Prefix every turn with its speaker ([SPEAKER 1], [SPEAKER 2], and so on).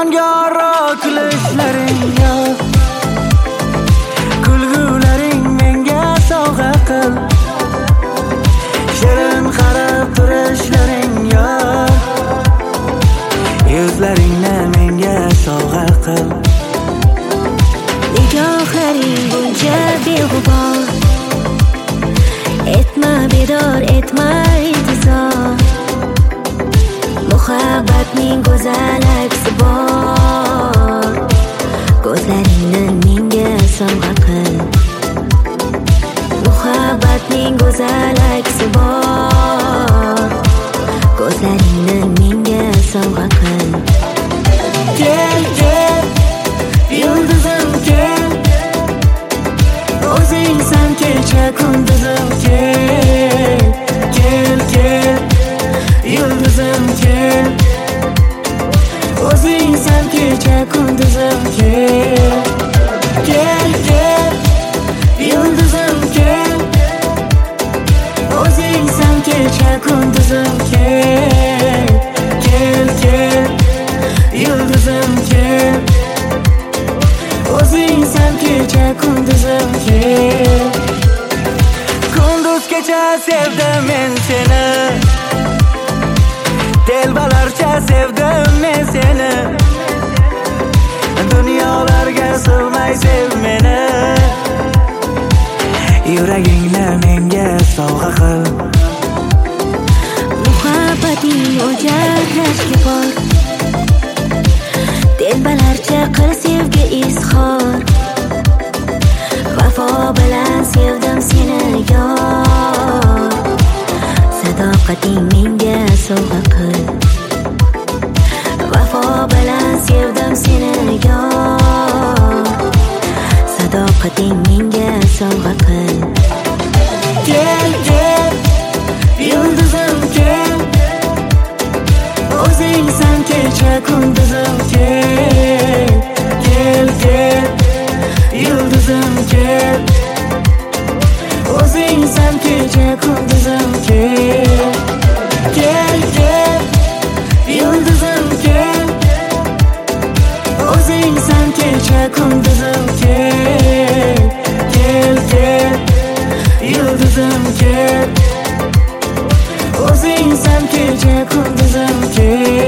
[SPEAKER 1] osmonga oro kulishlaring yo'q, kulgularing menga sovg'a qil. Shirin qarab turishlaring yo'q, yuzlaringni menga sovg'a qil.
[SPEAKER 2] Nigohlaring buncha beg'ubor, etma bedor, etma intizor. Muhabbatning go'zal aksi bor, ko'zlaringni menga sovg'a qil. Muhabbatning go'zal aksi bor, ko'zlaringni menga sovg'a qil.
[SPEAKER 1] Kel, kel, yulduzim kel, o'zingsan kecha kunduzim kel. Kel, kel, yulduzim kel, o'zingsan kecha kunduzim kel. Kel, kel, yulduzim kel, o'zingsan kecha kunduzim kel. Kel, kel, yulduzim kel, o'zingsan kecha kunduzim kel. Kunduz kecha sevdim men seni, telbalarcha sevdim men seni. Dunyolarga sig'may sev meni, yuragingni menga sovg'a qil.
[SPEAKER 2] Muhabbating o'jarlashga bor, telbalarcha qil sevgi izhor. Vafo bilan sevdim seni yor, sadoqating menga sovg'a qil. Vafo bilan sevdim seni yor, sadoqating menga sovg'a qil.
[SPEAKER 1] Kel, kel, yulduzim kel, o'zingsan kecha kunduzim kel. Kel, kel, yulduzim kel, o'zingsan kecha kunduzim kel. Kel, kel, yulduzim kel, o'zingsan kecha kunduzim kel. Kel, kel, yulduzim kel, o'zingsan kecha kunduzim kel.